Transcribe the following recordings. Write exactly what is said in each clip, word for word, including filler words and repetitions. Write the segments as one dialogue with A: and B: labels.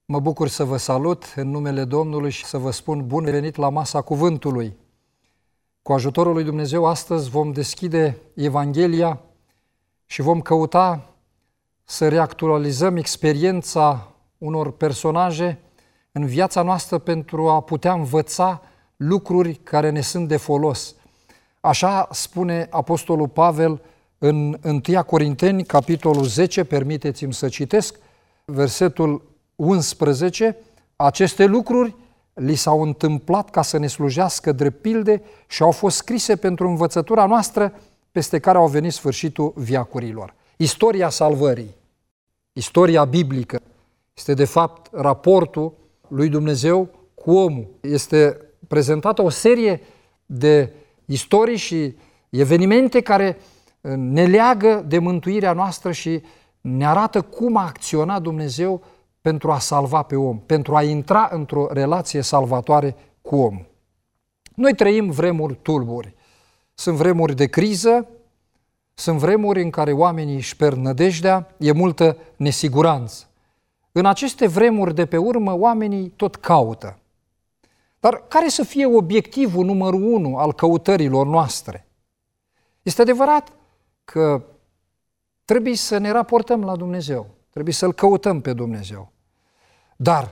A: Mă bucur să vă salut în numele Domnului și să vă spun bun venit la masa cuvântului. Cu ajutorul lui Dumnezeu, astăzi vom deschide Evanghelia și vom căuta să reactualizăm experiența unor personaje în viața noastră pentru a putea învăța lucruri care ne sunt de folos. Așa spune Apostolul Pavel în întâi Corinteni, capitolul zece, permiteți-mi să citesc, versetul unsprezece, aceste lucruri li s-au întâmplat ca să ne slujească drept pilde și au fost scrise pentru învățătura noastră, peste care au venit sfârșitul veacurilor. Istoria salvării, istoria biblică, este de fapt raportul lui Dumnezeu cu omul. Este prezentată o serie de istorii și evenimente care ne leagă de mântuirea noastră și ne arată cum a acționat Dumnezeu pentru a salva pe om, pentru a intra într-o relație salvatoare cu omul. Noi trăim vremuri tulburi. Sunt vremuri de criză, sunt vremuri în care oamenii își pierd nădejdea, e multă nesiguranță. În aceste vremuri de pe urmă, oamenii tot caută. Dar care să fie obiectivul numărul unu al căutărilor noastre? Este adevărat că trebuie să ne raportăm la Dumnezeu, trebuie să-L căutăm pe Dumnezeu. Dar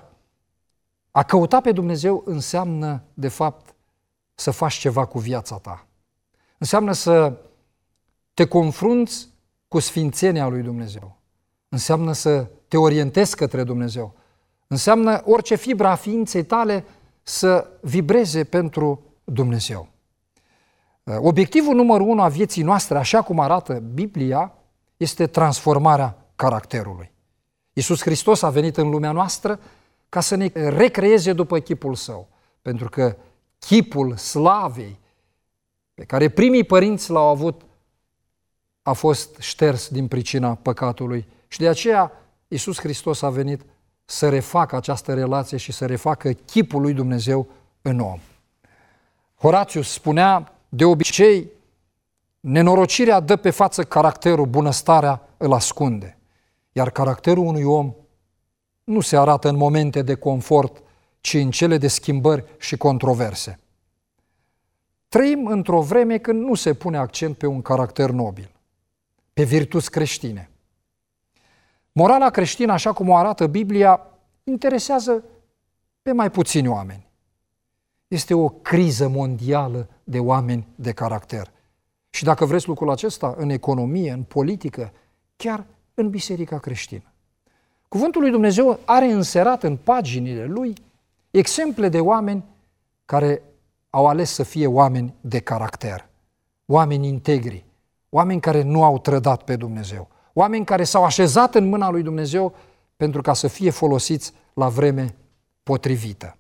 A: a căuta pe Dumnezeu înseamnă, de fapt, să faci ceva cu viața ta. Înseamnă să te confrunți cu sfințenia lui Dumnezeu. Înseamnă să te orientezi către Dumnezeu. Înseamnă orice fibră a ființei tale să vibreze pentru Dumnezeu. Obiectivul numărul unu a vieții noastre, așa cum arată Biblia, este transformarea caracterului. Iisus Hristos a venit în lumea noastră ca să ne recreeze după chipul Său, pentru că chipul slavei pe care primii părinți l-au avut a fost șters din pricina păcatului și de aceea Iisus Hristos a venit să refacă această relație și să refacă chipul lui Dumnezeu în om. Horatius spunea, de obicei, nenorocirea dă pe față caracterul, bunăstarea îl ascunde. Iar caracterul unui om nu se arată în momente de confort, ci în cele de schimbări și controverse. Trăim într-o vreme când nu se pune accent pe un caracter nobil, pe virtuți creștine. Morala creștină, așa cum o arată Biblia, interesează pe mai puțini oameni. Este o criză mondială de oameni de caracter. Și dacă vreți lucrul acesta, în economie, în politică, chiar în biserica creștină. Cuvântul lui Dumnezeu are înserat în paginile lui exemple de oameni care au ales să fie oameni de caracter, oameni integri, oameni care nu au trădat pe Dumnezeu, oameni care s-au așezat în mâna lui Dumnezeu pentru ca să fie folosiți la vreme potrivită.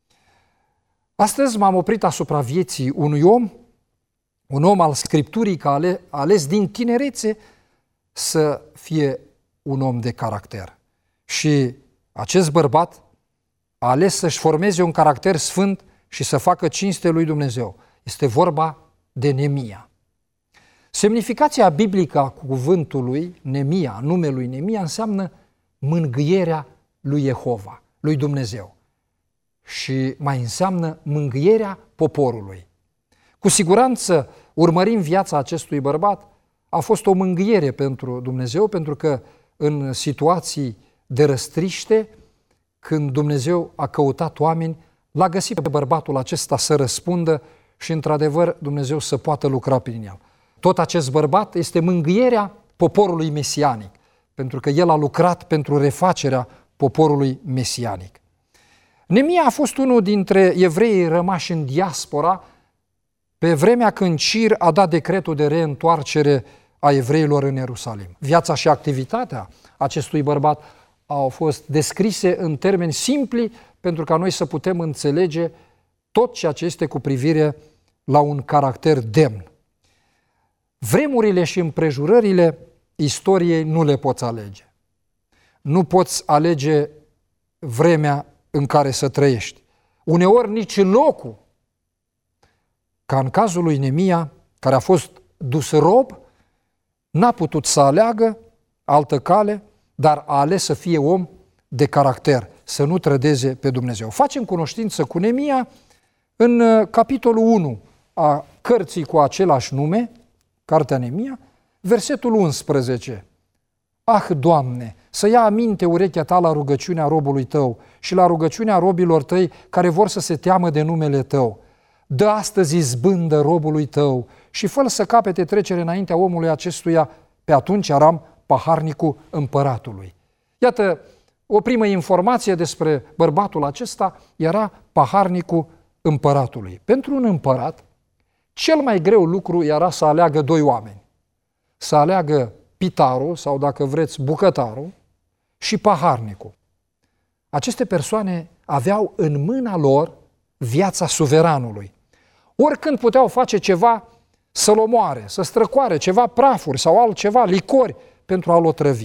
A: Astăzi m-am oprit asupra vieții unui om, un om al Scripturii care a ales din tinerețe să fie un om de caracter. Și acest bărbat a ales să-și formeze un caracter sfânt și să facă cinste lui Dumnezeu. Este vorba de Neemia. Semnificația biblică a cuvântului Neemia, numelui Neemia, înseamnă mângâierea lui Jehova, lui Dumnezeu. Și mai înseamnă mângâierea poporului. Cu siguranță, urmărim viața acestui bărbat, a fost o mângâiere pentru Dumnezeu, pentru că în situații de răstriște, când Dumnezeu a căutat oameni, l-a găsit pe bărbatul acesta să răspundă și, într-adevăr, Dumnezeu să poată lucra prin el. Tot acest bărbat este mângâierea poporului mesianic, pentru că el a lucrat pentru refacerea poporului mesianic. Neemia a fost unul dintre evreii rămași în diaspora pe vremea când Cir a dat decretul de reîntoarcere a evreilor în Ierusalim. Viața și activitatea acestui bărbat au fost descrise în termeni simpli pentru ca noi să putem înțelege tot ceea ce este cu privire la un caracter demn. Vremurile și împrejurările istoriei nu le poți alege. Nu poți alege vremea în care să trăiești. Uneori nici locul. Ca în cazul lui Neemia, care a fost dus rob, n-a putut să aleagă altă cale, dar a ales să fie om de caracter, să nu trădeze pe Dumnezeu. Facem cunoștință cu Neemia în capitolul unu a cărții cu același nume, Cartea Neemia, versetul unsprezece. Ah, Doamne, să ia aminte urechea ta la rugăciunea robului tău și la rugăciunea robilor tăi care vor să se teamă de numele tău. Dă astăzi izbândă robului tău și fă-l să capete trecere înaintea omului acestuia, pe atunci Aram, paharnicul împăratului. Iată, o primă informație despre bărbatul acesta era paharnicul împăratului. Pentru un împărat, cel mai greu lucru era să aleagă doi oameni. Să aleagă pitarul, sau dacă vreți, bucătarul, și paharnicul. Aceste persoane aveau în mâna lor viața suveranului. Oricând puteau face ceva să-l omoare, să străcoare ceva prafuri sau altceva, licori, pentru a-l otrăvi.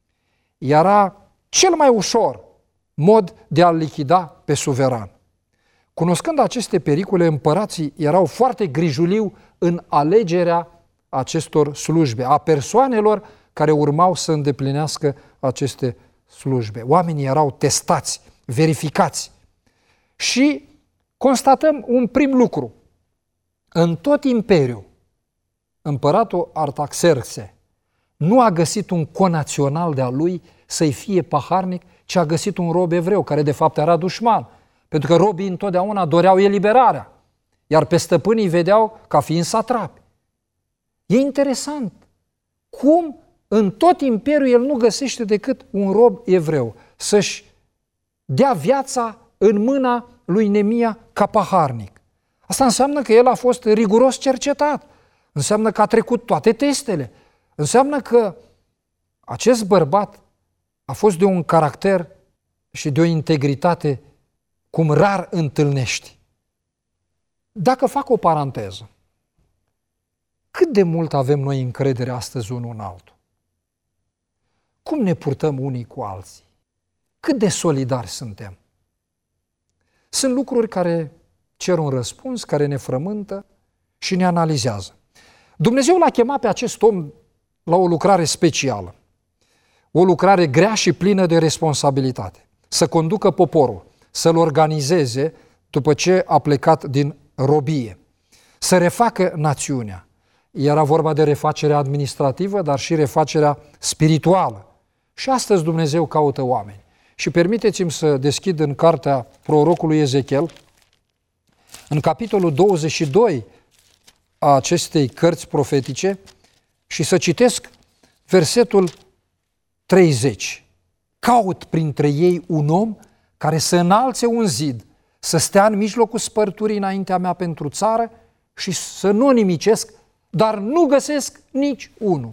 A: Era cel mai ușor mod de a-l lichida pe suveran. Cunoscând aceste pericole, împărații erau foarte grijuliu în alegerea acestor slujbe, a persoanelor care urmau să îndeplinească aceste slujbe. Oamenii erau testați, verificați. Și constatăm un prim lucru. În tot imperiul, împăratul Artaxerxe nu a găsit un conațional de-a lui să-i fie paharnic, ci a găsit un rob evreu, care de fapt era dușman. Pentru că robii întotdeauna doreau eliberarea, iar pe stăpânii vedeau ca fiind satrapi. E interesant cum în tot imperiul el nu găsește decât un rob evreu să-și dea viața în mâna lui Neemia ca paharnic. Asta înseamnă că el a fost riguros cercetat, înseamnă că a trecut toate testele, înseamnă că acest bărbat a fost de un caracter și de o integritate cum rar întâlnești. Dacă fac o paranteză, cât de mult avem noi încredere astăzi unul în altul? Cum ne purtăm unii cu alții? Cât de solidari suntem? Sunt lucruri care cer un răspuns, care ne frământă și ne analizează. Dumnezeu l-a chemat pe acest om la o lucrare specială, o lucrare grea și plină de responsabilitate, să conducă poporul, să-l organizeze după ce a plecat din robie, să refacă națiunea. Era vorba de refacerea administrativă, dar și refacerea spirituală. Și astăzi Dumnezeu caută oameni. Și permiteți-mi să deschid în cartea prorocului Ezechiel, în capitolul douăzeci și doi a acestei cărți profetice, și să citesc versetul treizeci. Caut printre ei un om care să înalțe un zid, să stea în mijlocul spărturii înaintea mea pentru țară și să nu o nimicesc, dar nu găsesc nici unul.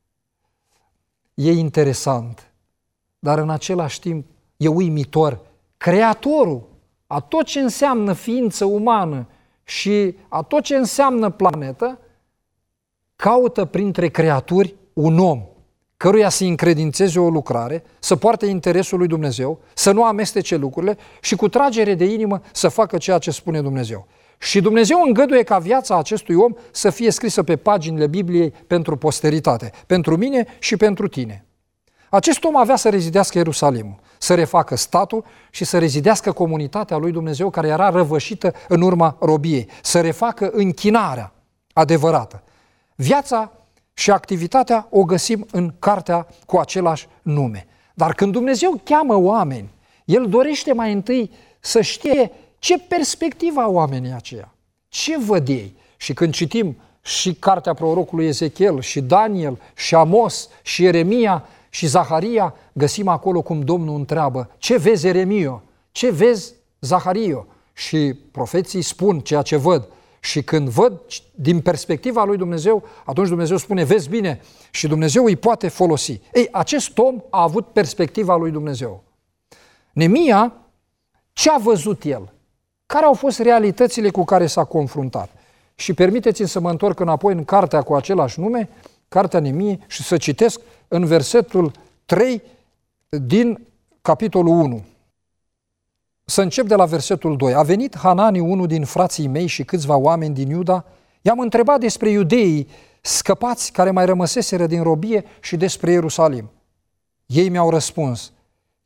A: E interesant, dar în același timp e uimitor. Creatorul a tot ce înseamnă ființă umană și a tot ce înseamnă planetă, caută printre creaturi un om căruia să încredințeze o lucrare, să poarte interesul lui Dumnezeu, să nu amestece lucrurile și cu tragere de inimă să facă ceea ce spune Dumnezeu. Și Dumnezeu îngăduie ca viața acestui om să fie scrisă pe paginile Bibliei pentru posteritate, pentru mine și pentru tine. Acest om avea să rezidească Ierusalimul, să refacă statul și să rezidească comunitatea lui Dumnezeu care era răvășită în urma robiei, să refacă închinarea adevărată. Viața și activitatea o găsim în cartea cu același nume. Dar când Dumnezeu cheamă oameni, El dorește mai întâi să știe ce perspectivă au oamenii aceia, ce văd ei. Și când citim și cartea prorocului Ezechiel, și Daniel, și Amos, și Ieremia, și Zaharia, găsim acolo cum Domnul întreabă: ce vezi, Ieremio? Ce vezi, Zahario? Și profeții spun ceea ce văd. Și când văd din perspectiva lui Dumnezeu, atunci Dumnezeu spune: vezi bine, și Dumnezeu îi poate folosi. Ei, acest om a avut perspectiva lui Dumnezeu. Neemia, ce a văzut el? Care au fost realitățile cu care s-a confruntat? Și permiteți-mi să mă întorc înapoi în cartea cu același nume, cartea Neemiei, și să citesc în versetul trei din capitolul unu. Să încep de la versetul doi. A venit Hanani, unul din frații mei, și câțiva oameni din Iuda. I-am întrebat despre iudeii scăpați care mai rămăseseră din robie și despre Ierusalim. Ei mi-au răspuns: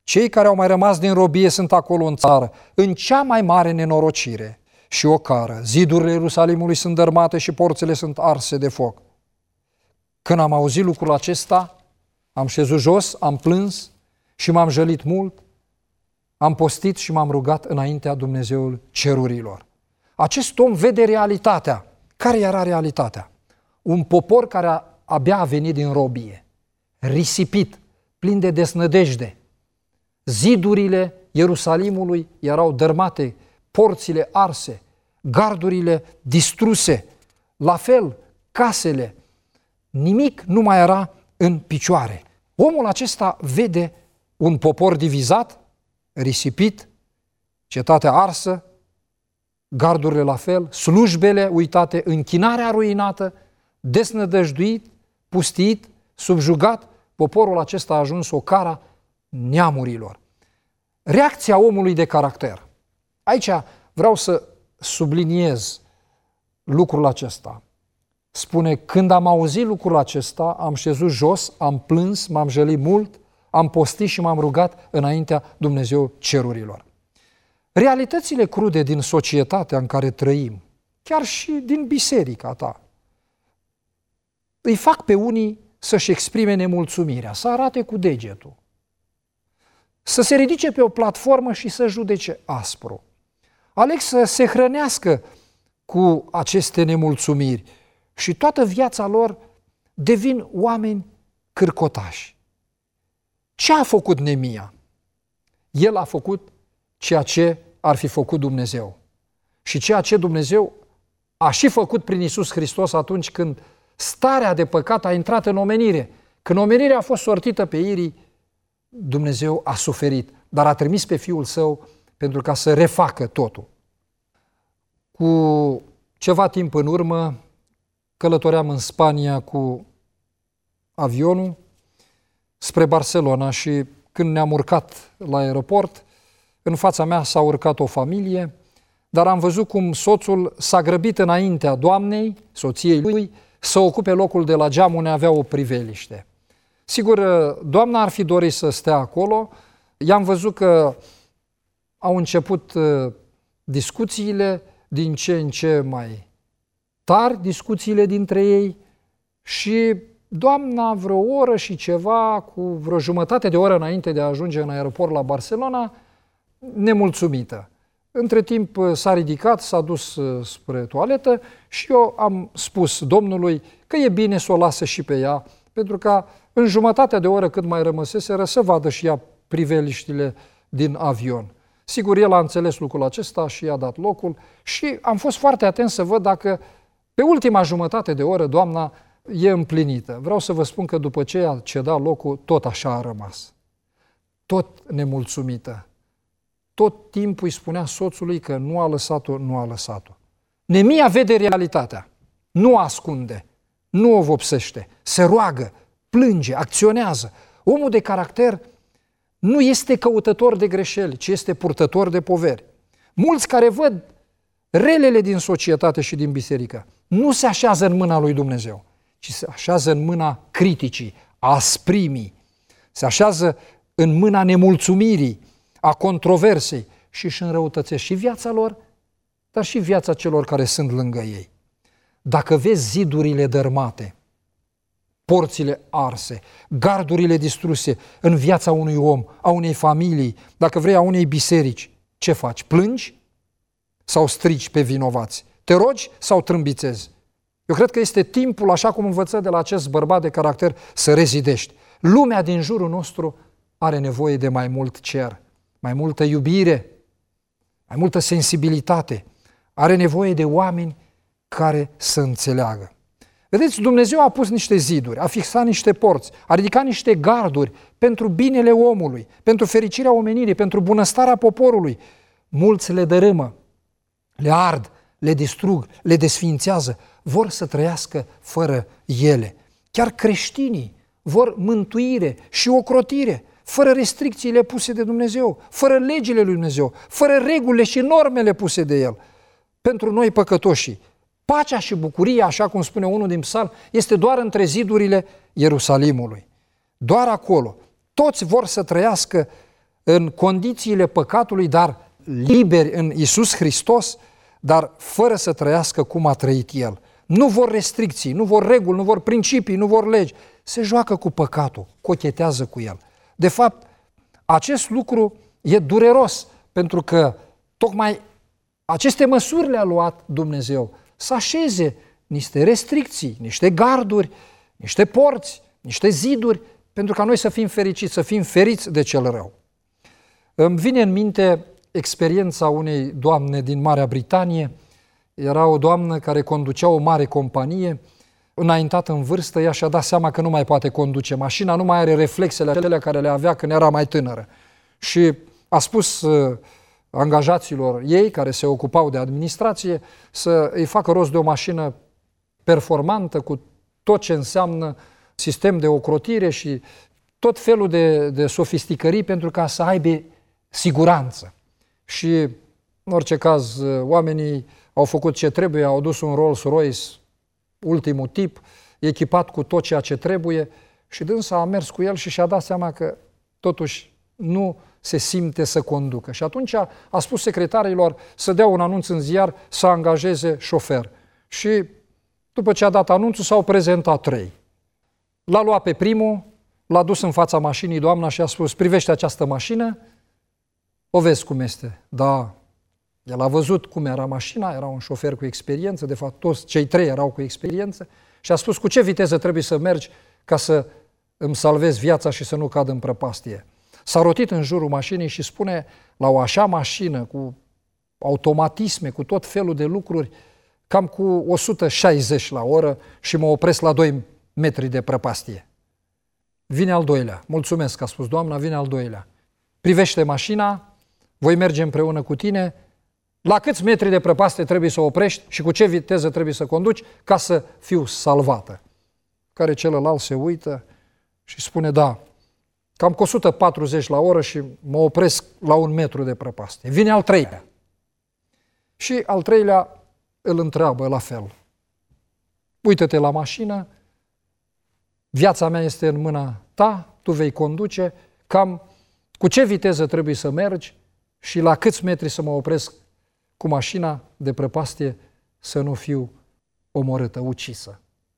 A: Cei care au mai rămas din robie sunt acolo în țară, în cea mai mare nenorocire și ocară. Zidurile Ierusalimului sunt dărmate și porțile sunt arse de foc. Când am auzit lucrul acesta, am șezut jos, am plâns și m-am jălit mult, am postit și m-am rugat înaintea Dumnezeului cerurilor. Acest om vede realitatea. Care era realitatea? Un popor care abia a venit din robie, risipit, plin de desnădejde. Zidurile Ierusalimului erau dărmate, porțile arse, gardurile distruse, la fel casele, nimic nu mai era în picioare. Omul acesta vede un popor divizat, risipit, cetatea arsă, gardurile la fel, slujbele uitate, închinarea ruinată, desnădăjduit, pustiit, subjugat. Poporul acesta a ajuns o cara neamurilor. Reacția omului de caracter. Aici vreau să subliniez lucrul acesta. Spune, când am auzit lucrul acesta, am șezut jos, am plâns, m-am jălit mult, am postit și m-am rugat înaintea Dumnezeu cerurilor. Realitățile crude din societatea în care trăim, chiar și din biserica ta, îi fac pe unii să-și exprime nemulțumirea, să arate cu degetul, să se ridice pe o platformă și să judece aspru. Aleg să se hrănească cu aceste nemulțumiri și toată viața lor devin oameni cârcotași. Ce a făcut Neemia? El a făcut ceea ce ar fi făcut Dumnezeu. Și ceea ce Dumnezeu a și făcut prin Iisus Hristos atunci când starea de păcat a intrat în omenire. Când omenirea a fost sortită pe irii, Dumnezeu a suferit, dar a trimis pe Fiul Său pentru ca să refacă totul. Cu ceva timp în urmă, călătoream în Spania cu avionul spre Barcelona și când ne-am urcat la aeroport, în fața mea s-a urcat o familie, dar am văzut cum soțul s-a grăbit înaintea doamnei, soției lui, să ocupe locul de la geam unde avea o priveliște. Sigur, doamna ar fi dorit să stea acolo, i-am văzut că au început discuțiile din ce în ce mai tari, discuțiile dintre ei și doamna vreo oră și ceva, cu vreo jumătate de oră înainte de a ajunge în aeroport la Barcelona, nemulțumită. Între timp s-a ridicat, s-a dus spre toaletă și eu am spus Domnului că e bine să o lasă și pe ea, pentru că în jumătatea de oră cât mai rămăseseră să vadă și ea priveliștile din avion. Sigur, el a înțeles lucrul acesta și i-a dat locul și am fost foarte atent să văd dacă pe ultima jumătate de oră doamna e împlinită. Vreau să vă spun că după ce a cedat locul, tot așa a rămas. Tot nemulțumită. Tot timpul îi spunea soțului că nu a lăsat-o, nu a lăsat-o. Neemia vede realitatea, nu o ascunde, nu o vopsește, se roagă, plânge, acționează. Omul de caracter nu este căutător de greșeli, ci este purtător de poveri. Mulți care văd relele din societate și din biserică nu se așează în mâna lui Dumnezeu, ci se așează în mâna criticii, a asprimii, se așează în mâna nemulțumirii, a controversei și își înrăutățesc și viața lor, dar și viața celor care sunt lângă ei. Dacă vezi zidurile dărmate, porțile arse, gardurile distruse în viața unui om, a unei familii, dacă vrei a unei biserici, ce faci? Plângi sau strigi pe vinovați? Te rogi sau trâmbițezi? Eu cred că este timpul, așa cum învăță de la acest bărbat de caracter, să rezidești. Lumea din jurul nostru are nevoie de mai mult cer, mai multă iubire, mai multă sensibilitate. Are nevoie de oameni care să înțeleagă. Vedeți, Dumnezeu a pus niște ziduri, a fixat niște porți, a ridicat niște garduri pentru binele omului, pentru fericirea omenirii, pentru bunăstarea poporului. Mulți le dărâmă, le ard, le distrug, le desființează, vor să trăiască fără ele. Chiar creștinii vor mântuire și ocrotire, fără restricțiile puse de Dumnezeu, fără legile lui Dumnezeu, fără regulile și normele puse de El. Pentru noi păcătoșii, pacea și bucuria, așa cum spune unul din psalm, este doar între zidurile Ierusalimului. Doar acolo. Toți vor să trăiască în condițiile păcatului, dar liberi în Iisus Hristos, dar fără să trăiască cum a trăit El. Nu vor restricții, nu vor reguli, nu vor principii, nu vor legi. Se joacă cu păcatul, cochetează cu el. De fapt, acest lucru e dureros, pentru că tocmai aceste măsuri le-a luat Dumnezeu. Să așeze niște restricții, niște garduri, niște porți, niște ziduri, pentru ca noi să fim fericiți, să fim feriți de cel rău. Îmi vine în minte experiența unei doamne din Marea Britanie. Era o doamnă care conducea o mare companie, înaintată în vârstă, ea și-a dat seama că nu mai poate conduce mașina, nu mai are reflexele acelea care le avea când era mai tânără. Și a spus uh, angajaților ei, care se ocupau de administrație, să îi facă rost de o mașină performantă, cu tot ce înseamnă sistem de ocrotire și tot felul de, de sofisticării, pentru ca să aibă siguranță. Și, în orice caz, oamenii au făcut ce trebuie, au dus un Rolls-Royce, ultimul tip, echipat cu tot ceea ce trebuie, și dânsa a mers cu el și și-a dat seama că totuși nu se simte să conducă. Și atunci a, a spus secretarilor să dea un anunț în ziar să angajeze șofer. Și după ce a dat anunțul, s-au prezentat trei. L-a luat pe primul, l-a dus în fața mașinii doamna și a spus: privește această mașină, o vezi cum este. Da, el a văzut cum era mașina, era un șofer cu experiență, de fapt toți cei trei erau cu experiență, și a spus: cu ce viteză trebuie să mergi ca să îmi salvezi viața și să nu cad în prăpastie. S-a rotit în jurul mașinii și spune: la o așa mașină, cu automatisme, cu tot felul de lucruri, cam cu o sută șaizeci la oră și mă opresc la doi metri de prăpastie. Vine al doilea. Mulțumesc, a spus doamna, vine al doilea. Privește mașina, voi merge împreună cu tine, la câți metri de prăpastie trebuie să oprești și cu ce viteză trebuie să conduci ca să fiu salvată. Care celălalt se uită și spune: da, cam cu o sută patruzeci la oră și mă opresc la un metru de prăpastie. Vine al treilea. Și al treilea îl întreabă la fel: uită-te la mașină, viața mea este în mâna ta, tu vei conduce, cam cu ce viteză trebuie să mergi și la câți metri să mă opresc cu mașina de prăpastie să nu fiu omorâtă, ucisă.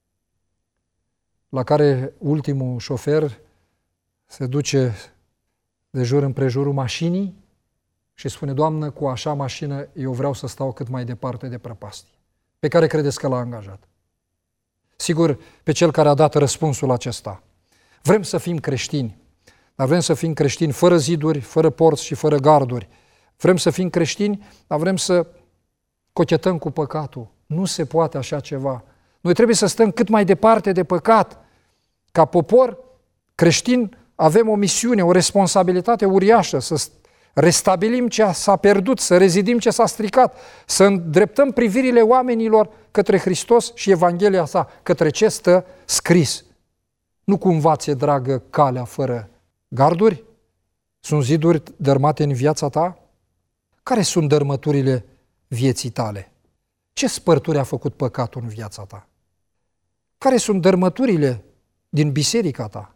A: La care ultimul șofer se duce de jur împrejurul mașinii și spune: doamnă, cu așa mașină eu vreau să stau cât mai departe de prăpastie. Pe care credeți că l-a angajat? Sigur, pe cel care a dat răspunsul acesta. Vrem să fim creștini, dar vrem să fim creștini fără ziduri, fără porți și fără garduri. Vrem să fim creștini, dar vrem să cochetăm cu păcatul. Nu se poate așa ceva. Noi trebuie să stăm cât mai departe de păcat. Ca popor creștin avem o misiune, o responsabilitate uriașă, să restabilim ce s-a pierdut, să rezidim ce s-a stricat, să îndreptăm privirile oamenilor către Hristos și Evanghelia sa, către ce stă scris. Nu cumva ți-e dragă calea fără garduri? Sunt ziduri dărmate în viața ta? Care sunt dărmăturile vieții tale? Ce spărturi a făcut păcatul în viața ta? Care sunt dărmăturile din biserica ta?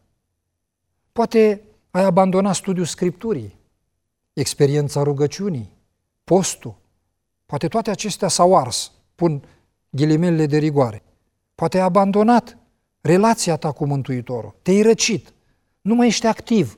A: Poate ai abandonat studiul Scripturii, experiența rugăciunii, postul. Poate toate acestea s-au ars, pun ghilimelele de rigoare. Poate ai abandonat relația ta cu Mântuitorul, te-ai răcit, nu mai ești activ,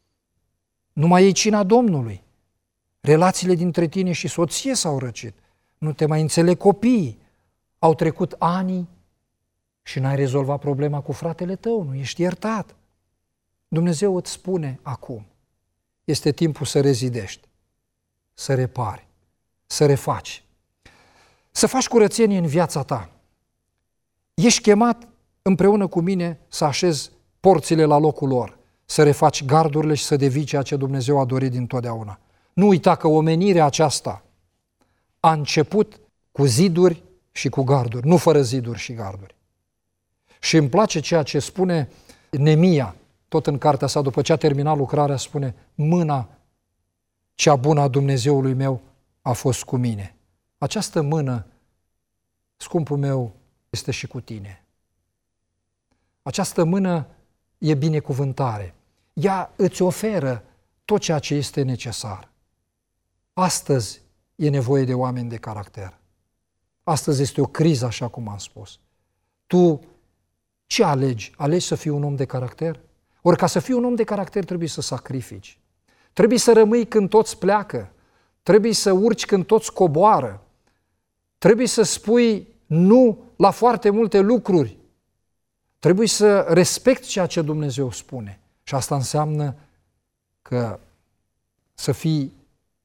A: nu mai iei cina Domnului. Relațiile dintre tine și soție s-au răcit, nu te mai înțeleg copiii, au trecut ani și n-ai rezolvat problema cu fratele tău, nu ești iertat. Dumnezeu îți spune acum: este timpul să rezidești, să repari, să refaci, să faci curățenie în viața ta. Ești chemat împreună cu mine să așezi porțile la locul lor, să refaci gardurile și să devii ceea ce Dumnezeu a dorit dintotdeauna. Nu uita că omenirea aceasta a început cu ziduri și cu garduri, nu fără ziduri și garduri. Și îmi place ceea ce spune Nemia, tot în cartea sa, după ce a terminat lucrarea, spune: mâna cea bună a Dumnezeului meu a fost cu mine. Această mână, scumpul meu, este și cu tine. Această mână e binecuvântare. Ea îți oferă tot ceea ce este necesar. Astăzi e nevoie de oameni de caracter. Astăzi este o criză, așa cum am spus. Tu ce alegi? Alegi să fii un om de caracter? Ori ca să fii un om de caracter trebuie să sacrifici. Trebuie să rămâi când toți pleacă. Trebuie să urci când toți coboară. Trebuie să spui nu la foarte multe lucruri. Trebuie să respecti ceea ce Dumnezeu spune. Și asta înseamnă că să fii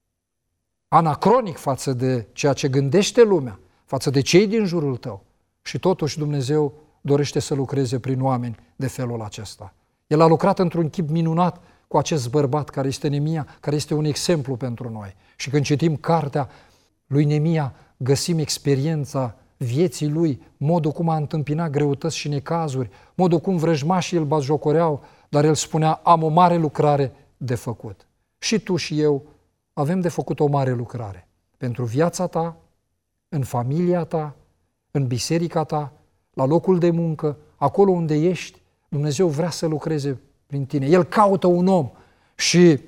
A: anacronic față de ceea ce gândește lumea, față de cei din jurul tău. Și totuși Dumnezeu dorește să lucreze prin oameni de felul acesta. El a lucrat într-un chip minunat cu acest bărbat care este Nemia, care este un exemplu pentru noi. Și când citim cartea lui Nemia, găsim experiența vieții lui, modul cum a întâmpinat greutăți și necazuri, modul cum vrăjmașii îl batjocoreau, dar el spunea, am o mare lucrare de făcut. Și tu și eu avem de făcut o mare lucrare pentru viața ta, în familia ta, în biserica ta, la locul de muncă, acolo unde ești, Dumnezeu vrea să lucreze prin tine. El caută un om și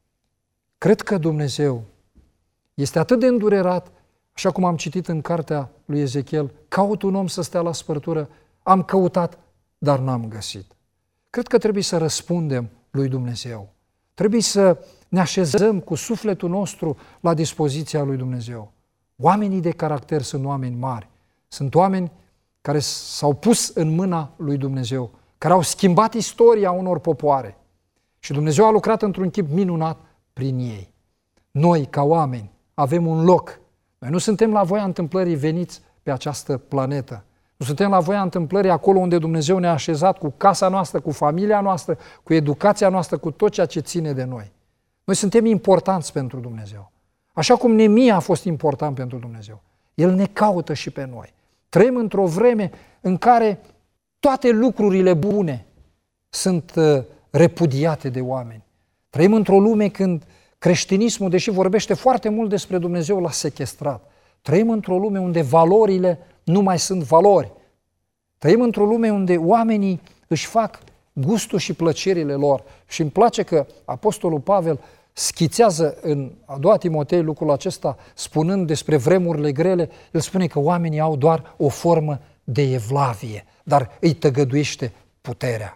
A: cred că Dumnezeu este atât de îndurerat, așa cum am citit în cartea lui Ezechiel, caut un om să stea la spărtură, am căutat, dar n-am găsit. Cred că trebuie să răspundem lui Dumnezeu. Trebuie să ne așezăm cu sufletul nostru la dispoziția lui Dumnezeu. Oamenii de caracter sunt oameni mari. Sunt oameni care s-au pus în mâna lui Dumnezeu, care au schimbat istoria unor popoare. Și Dumnezeu a lucrat într-un chip minunat prin ei. Noi, ca oameni, avem un loc. Noi nu suntem la voia întâmplării veniți pe această planetă. Nu suntem la voia întâmplării acolo unde Dumnezeu ne-a așezat cu casa noastră, cu familia noastră, cu educația noastră, cu tot ceea ce ține de noi. Noi suntem importanți pentru Dumnezeu. Așa cum Nemia a fost important pentru Dumnezeu. El ne caută și pe noi. Trăim într-o vreme în care toate lucrurile bune sunt repudiate de oameni. Trăim într-o lume când creștinismul, deși vorbește foarte mult despre Dumnezeu, l-a sechestrat. Trăim într-o lume unde valorile nu mai sunt valori. Trăim într-o lume unde oamenii își fac gustul și plăcerile lor. Și îmi place că Apostolul Pavel schițează în a doua Timotei lucrul acesta, spunând despre vremurile grele, el spune că oamenii au doar o formă de evlavie, dar îi tăgăduiește puterea.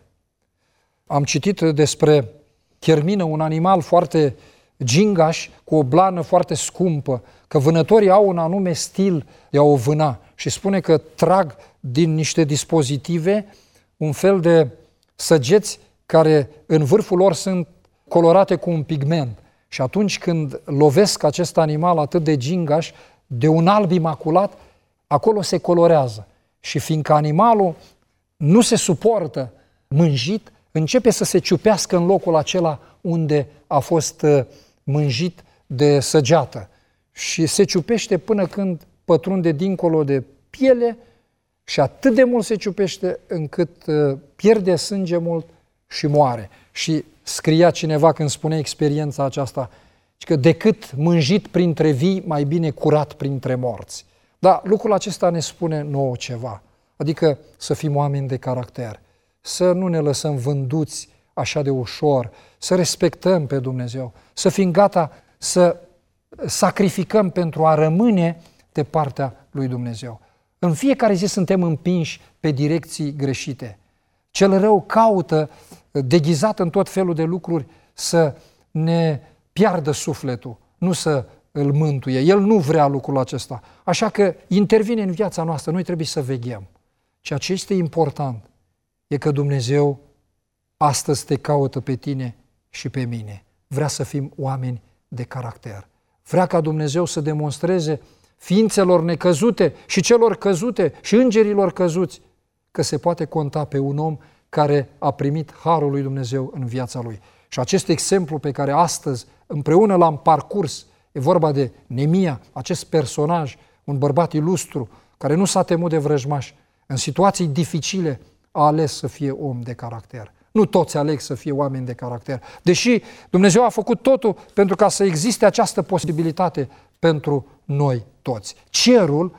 A: Am citit despre chermină, un animal foarte gingaș, cu o blană foarte scumpă, că vânătorii au un anume stil de a o vâna și spune că trag din niște dispozitive un fel de săgeți care în vârful lor sunt colorate cu un pigment. Și atunci când lovesc acest animal atât de gingaș, de un alb imaculat, acolo se colorează. Și fiindcă animalul nu se suportă mânjit, începe să se ciupească în locul acela unde a fost mânjit de săgeată. Și se ciupește până când pătrunde dincolo de piele și atât de mult se ciupește încât pierde sânge mult și moare. Și scria cineva când spune experiența aceasta, că decât mânjit printre vii, mai bine curat printre morți. Dar lucrul acesta ne spune nouă ceva, adică să fim oameni de caracter, să nu ne lăsăm vânduți așa de ușor, să respectăm pe Dumnezeu, să fim gata să sacrificăm pentru a rămâne de partea lui Dumnezeu. În fiecare zi suntem împinși pe direcții greșite. Cel rău caută, deghizat în tot felul de lucruri, să ne piardă sufletul, nu să îl mântuie. El nu vrea lucrul acesta. Așa că intervine în viața noastră. Noi trebuie să veghem. Ceea ce este important e că Dumnezeu astăzi te caută pe tine și pe mine. Vrea să fim oameni de caracter. Vrea ca Dumnezeu să demonstreze ființelor necăzute și celor căzute și îngerilor căzuți că se poate conta pe un om care a primit harul lui Dumnezeu în viața lui. Și acest exemplu pe care astăzi împreună l-am parcurs, e vorba de Nemia, acest personaj, un bărbat ilustru, care nu s-a temut de vrăjmași, în situații dificile a ales să fie om de caracter. Nu toți aleg să fie oameni de caracter, deși Dumnezeu a făcut totul pentru ca să existe această posibilitate pentru noi toți. Cerul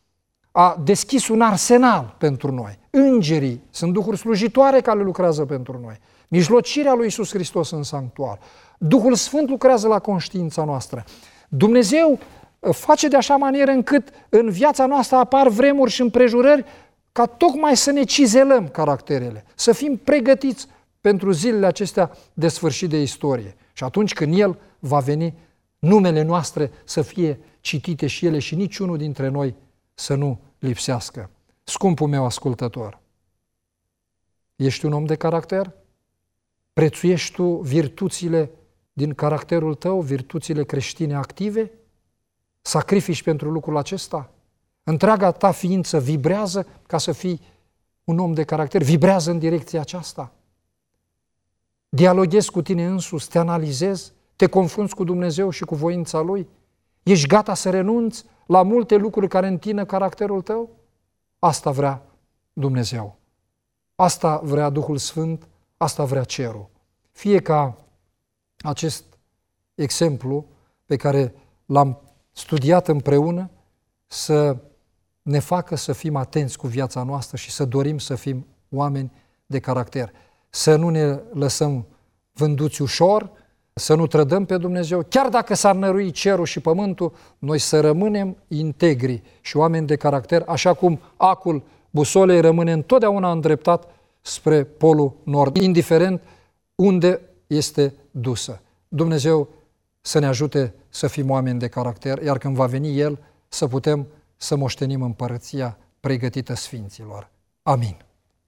A: a deschis un arsenal pentru noi. Îngerii sunt duhuri slujitoare care lucrează pentru noi. mijlocirea lui Iisus Hristos în sanctuar. Duhul Sfânt lucrează la conștiința noastră. Dumnezeu face de așa manieră încât în viața noastră apar vremuri și împrejurări ca tocmai să ne cizelăm caracterele, să fim pregătiți pentru zilele acestea de sfârșit de istorie. Și atunci când El va veni, numele noastre să fie citite și ele și niciunul dintre noi să nu lipsească. Scumpul meu ascultător, ești un om de caracter? Prețuiești tu virtuțile din caracterul tău, virtuțile creștine active? Sacrifici pentru lucrul acesta? Întreaga ta ființă vibrează ca să fii un om de caracter? Vibrează în direcția aceasta? Dialoghezi cu tine însuți, te analizezi, te confrunți cu Dumnezeu și cu voința Lui? Ești gata să renunți la multe lucruri care întină caracterul tău? Asta vrea Dumnezeu. Asta vrea Duhul Sfânt, asta vrea cerul. Fie ca acest exemplu pe care l-am studiat împreună să ne facă să fim atenți cu viața noastră și să dorim să fim oameni de caracter. Să nu ne lăsăm vânduți ușor, să nu trădăm pe Dumnezeu, chiar dacă s-ar nărui cerul și pământul, noi să rămânem integri și oameni de caracter, așa cum acul busolei rămâne întotdeauna îndreptat spre polul nord, indiferent unde este dusă. Dumnezeu să ne ajute să fim oameni de caracter, iar când va veni El, să putem să moștenim împărăția pregătită sfinților. Amin.